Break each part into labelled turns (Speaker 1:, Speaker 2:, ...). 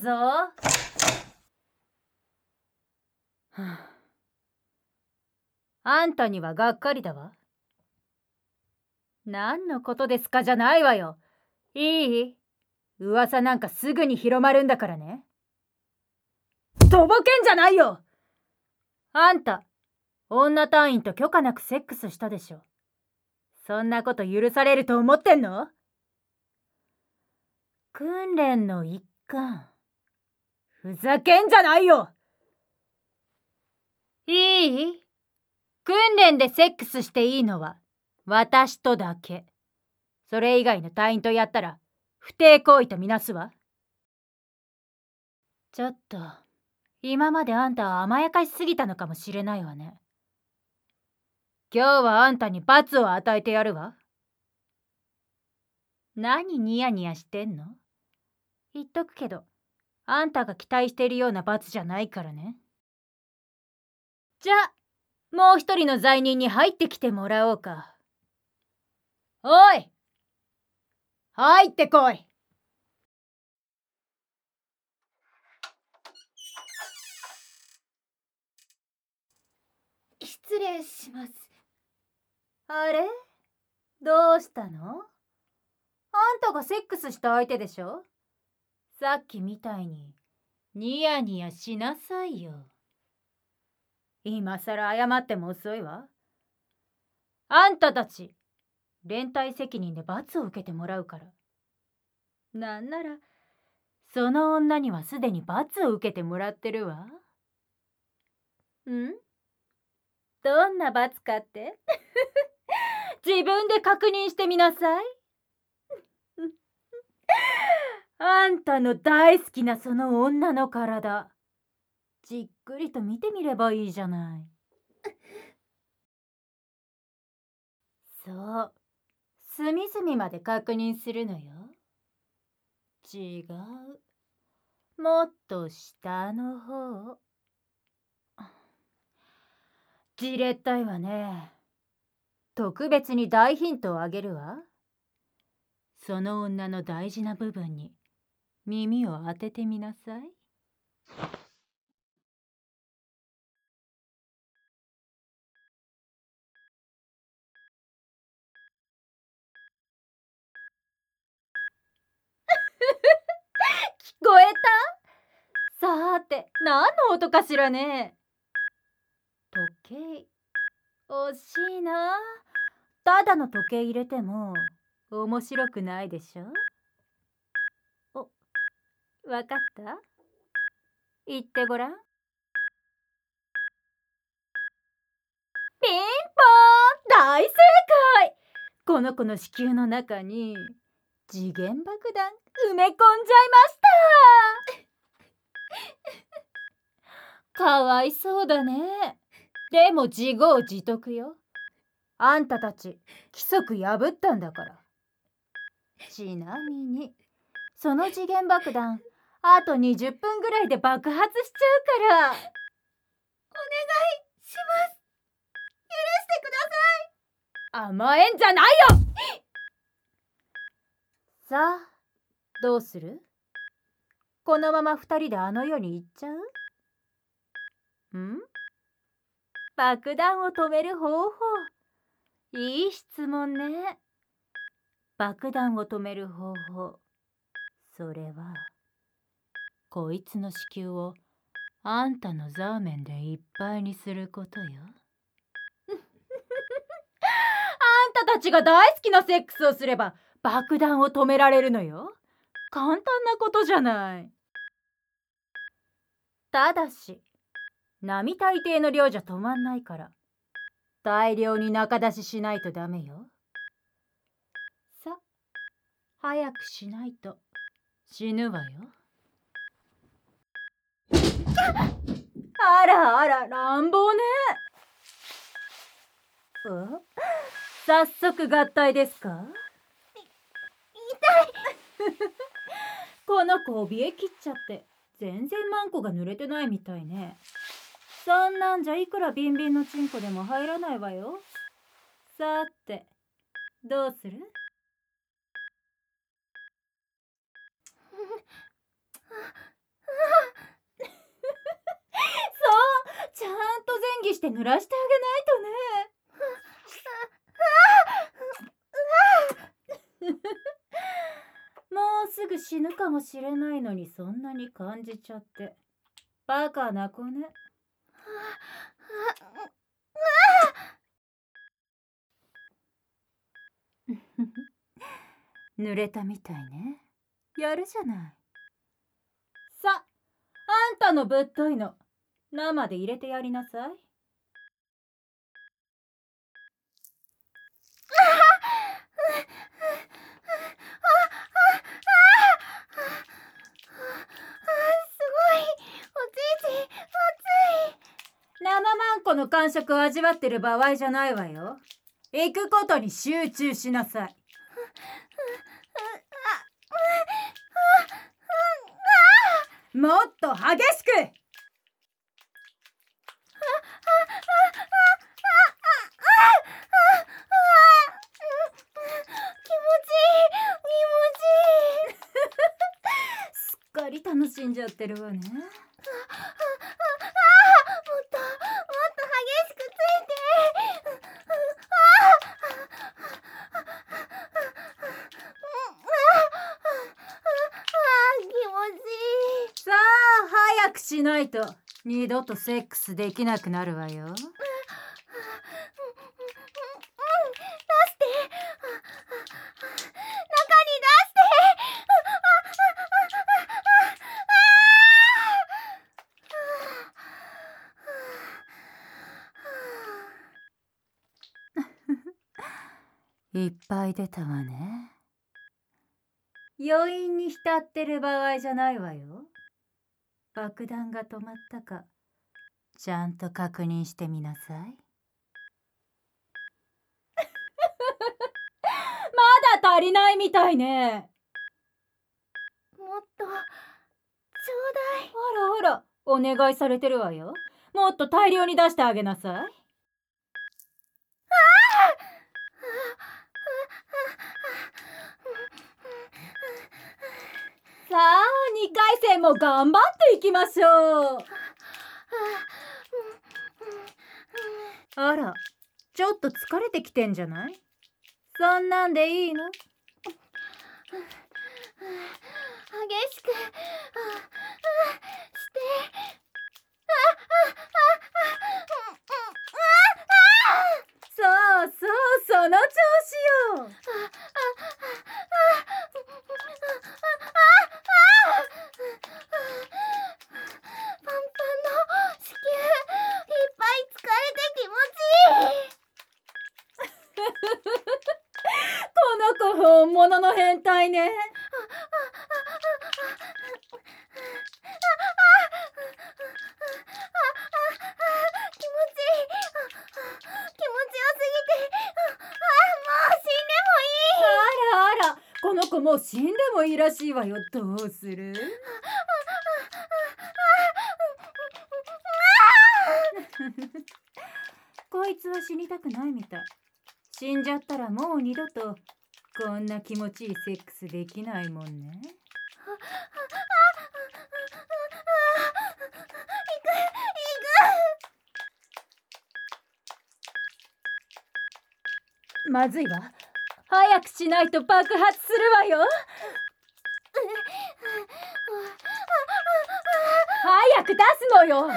Speaker 1: ぞ。はあんたにはがっかりだわ。何のことですかじゃないわよ。いい？噂なんかすぐに広まるんだからね。とぼけんじゃないよ。あんた、女隊員と許可なくセックスしたでしょ。そんなこと許されると思ってんの？訓練の一環。ふざけんじゃないよ。いい？訓練でセックスしていいのは私とだけ。それ以外の隊員とやったら不貞行為とみなすわ。ちょっと今まであんたは甘やかしすぎたのかもしれないわね。今日はあんたに罰を与えてやるわ。何ニヤニヤしてんの？言っとくけど、あんたが期待しているような罰じゃないからね。じゃあ、もう一人の罪人に入ってきてもらおうか。おい！入ってこい！
Speaker 2: 失礼します。
Speaker 1: あれ？どうしたの？あんたがセックスした相手でしょ？さっきみたいにニヤニヤしなさいよ。今さら謝っても遅いわ。あんたたち連帯責任で罰を受けてもらうから。なんならその女にはすでに罰を受けてもらってるわ。どんな罰かって自分で確認してみなさい。あんたの大好きなその女の体、じっくりと見てみればいいじゃない。そう、隅々まで確認するのよ。違う。もっと下の方。じれったいわね。特別に大ヒントをあげるわ。その女の大事な部分に耳を当ててみなさい。聞こえた？さーて、何の音かしらね。時計。惜しいな。ただの時計入れても面白くないでしょ。わかった？言ってごらん。ピンポーン、大正解。この子の子宮の中に時限爆弾埋め込んじゃいました。かわいそうだね。でも自業自得よ。あんたたち規則破ったんだから。ちなみにその時限爆弾あと20分ぐらいで爆発しちゃうから。お願い
Speaker 2: します。許してくだ
Speaker 1: さい。甘えんじゃないよ。さあ、どうする？このまま2人であの世に行っちゃう？爆弾を止める方法。いい質問ね。爆弾を止める方法。それはこいつの子宮をあんたのザーメンでいっぱいにすることよ。あんたたちが大好きなセックスをすれば爆弾を止められるのよ。簡単なことじゃない。ただし並大抵の量じゃ止まんないから大量に中出ししないとダメよ。さ、早くしないと死ぬわよ。あらあら、乱暴ね。早速合体ですか？
Speaker 2: 痛い。
Speaker 1: この子怯えきっちゃって全然マンコが濡れてないみたいね。そんなんじゃいくらビンビンのチンコでも入らないわよ。さて、どうする？ して濡らしてあげないとね。もうすぐ死ぬかもしれないのにそんなに感じちゃってバカな子ね。濡れたみたいね。やるじゃない。さ、あんたのぶっといの生で入れてやりなさい。生マンコの感触を味わってる場合じゃないわよ。行くことに集中しなさい。もっと激しく。すっかり楽しんじゃってるわね。さあ早くしないと二度とセックスできなくなるわよ。いっぱい出たわね。余韻に浸ってる場合じゃないわよ。爆弾が止まったかちゃんと確認してみなさい。まだ足りないみたいね。
Speaker 2: もっとちょうだい。
Speaker 1: ほらほら、お願いされてるわよ。もっと大量に出してあげなさい。さあ2回戦も頑張っていきましょう。あら、ちょっと疲れてきてんじゃない？そんなんでいいの？
Speaker 2: 激しくして
Speaker 1: そうそう、その調子よ。
Speaker 2: パンパンの子宮いっぱい疲れて気持ちいい。
Speaker 1: この子本物の変態ね。あらあら、この子もう死んでもいいらしいわよ。どうする？こいつは死にたくないみたい。死んじゃったらもう二度とこんな気持ちいいセックスできないもんね。まずいわ。早くしないと爆発するわよ。早く出すのよ。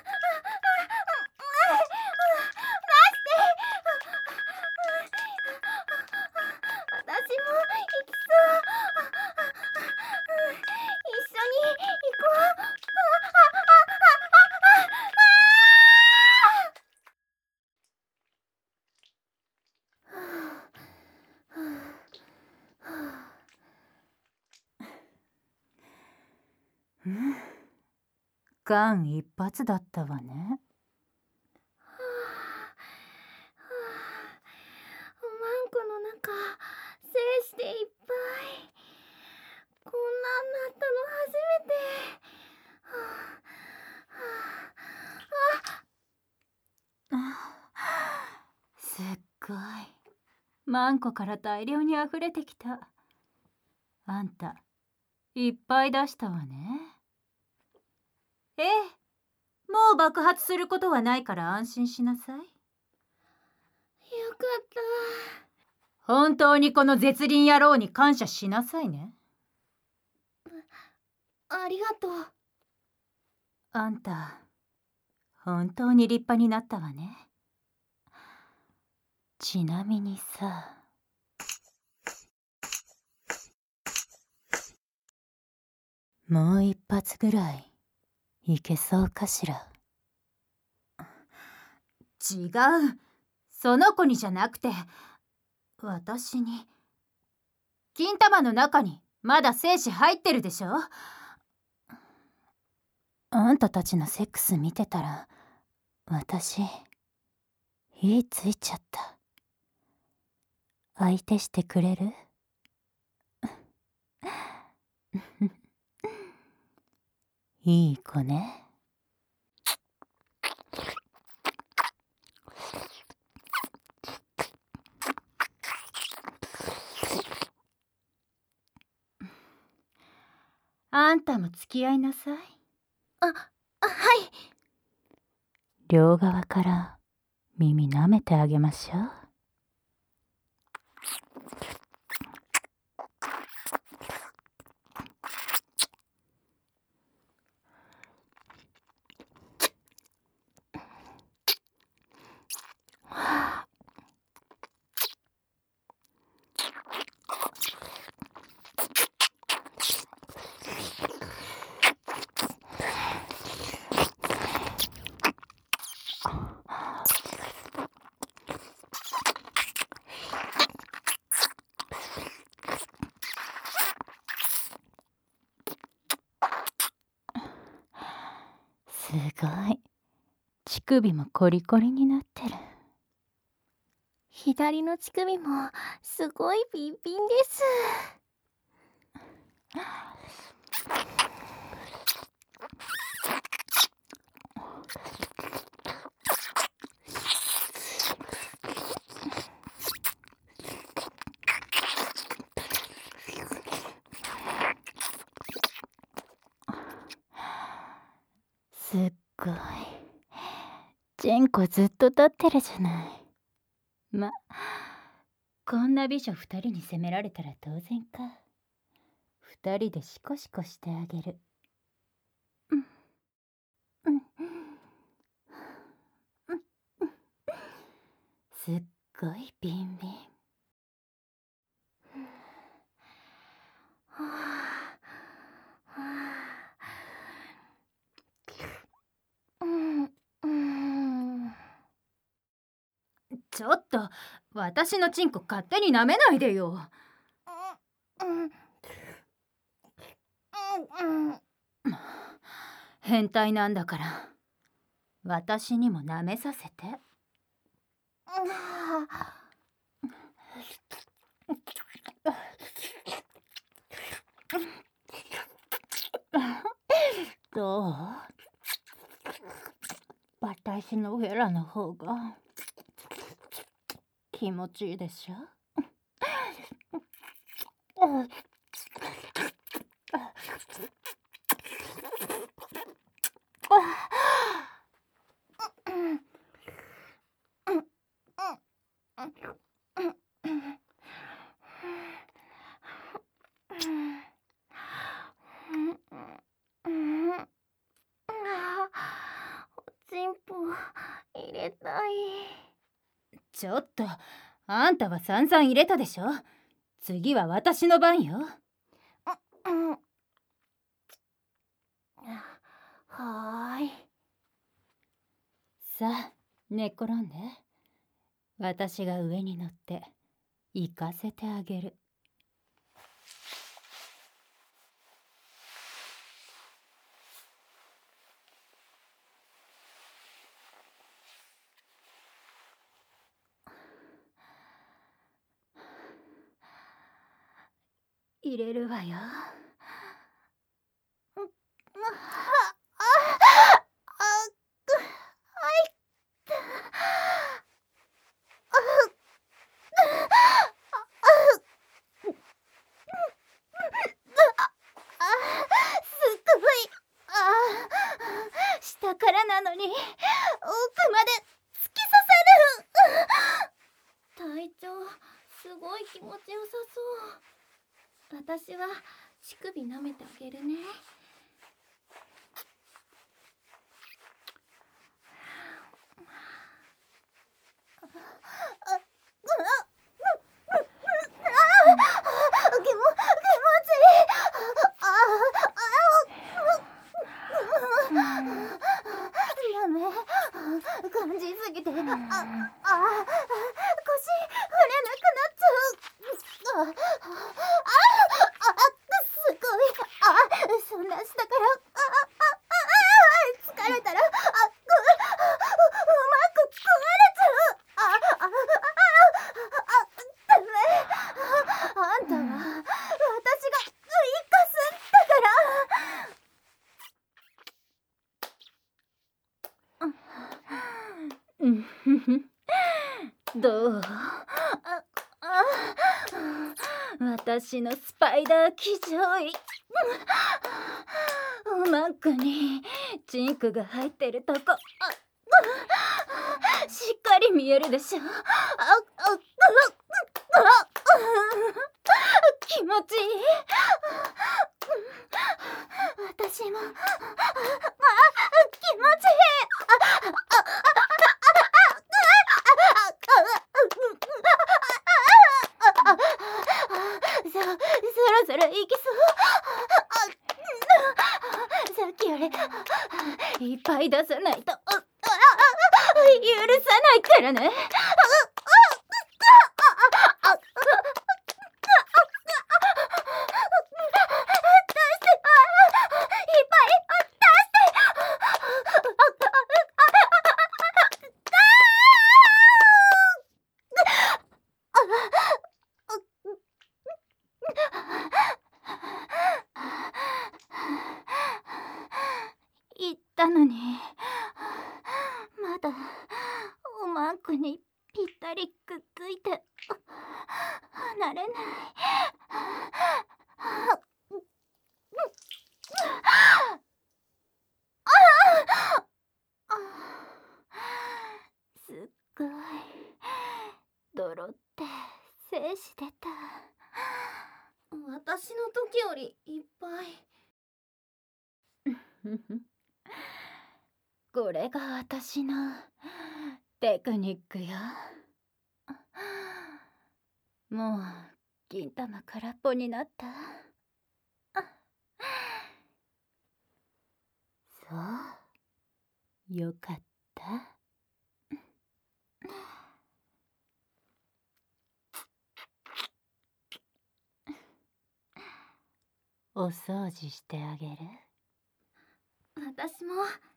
Speaker 2: 私も行きそう。一緒に行こう。
Speaker 1: 間一髪だったわね。
Speaker 2: おまんこの中精子でいっぱい。こんなんなったの初めて。
Speaker 1: すっごい。マンコから大量に溢れてきた。あんたいっぱい出したわね。ええ、もう爆発することはないから安心しなさい。
Speaker 2: よかった。
Speaker 1: 本当にこの絶倫野郎に感謝しなさいね。
Speaker 2: ありがとう。
Speaker 1: あんた、本当に立派になったわね。ちなみにさ、もう一発ぐらいいけそうかしら。違う、その子にじゃなくて私に。金玉の中にまだ精子入ってるでしょ。あんたたちのセックス見てたら私火ついちゃった。相手してくれる？いい子ね。あんたも付き合いなさい。
Speaker 2: はい。
Speaker 1: 両側から耳舐めてあげましょう。すごい。乳首もコリコリになってる。
Speaker 2: 左の乳首もすごいピンピンです。
Speaker 1: すっごい。チェンコずっと立ってるじゃない。こんな美女2人に責められたら当然か。2人でシコシコしてあげる。すっごいビンビン。ちょっと、私のチンコ勝手に舐めないでよ。変態なんだから私にも舐めさせて。どう？私のフェラの方が気持ちいいでしょ？
Speaker 2: おちんぽ入れたい。
Speaker 1: ちょっと、あんたは散々入れたでしょ。次は私の番よ。
Speaker 2: はーい。
Speaker 1: さあ、寝っ転んで。私が上に乗って行かせてあげる。入れるわよ。下からな
Speaker 2: のに奥まで突き刺さる。隊長、すごい気持ちよさそう。私は乳首舐めてあげるね。感じすぎて、腰振れなくなっちゃう。すごい。そんな下から疲れたらうまく壊れちゃう。ダメ。あんたは私が生かすんだから。どう？私のスパイダー騎乗位。おまんこにチンクが入ってるとこしっかり見えるでしょ。気持ちいい。私も気持ちいい。そろそろ行きそう。さっきよりいっぱい出さないと許さないからね。言ったのにまだおまんこにぴったりくっついて離れない。すっごい泥って精子出た。私の時よりいっぱい。これが私のテクニックよ。もう銀玉空っぽになった。そうよかった。お掃除してあげる。私も。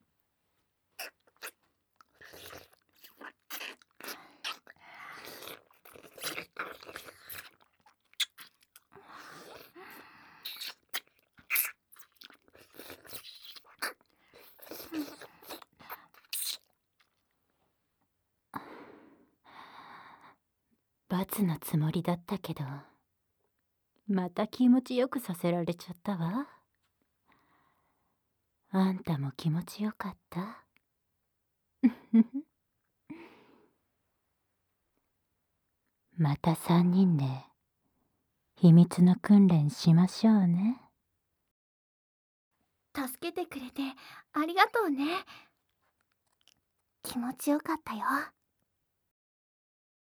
Speaker 2: 罰のつもりだったけど、また気持ちよくさせられちゃったわ。あんたも気持ちよかった？また3人で秘密の訓練しましょうね。助けてくれてありがとうね。気持ちよかったよ。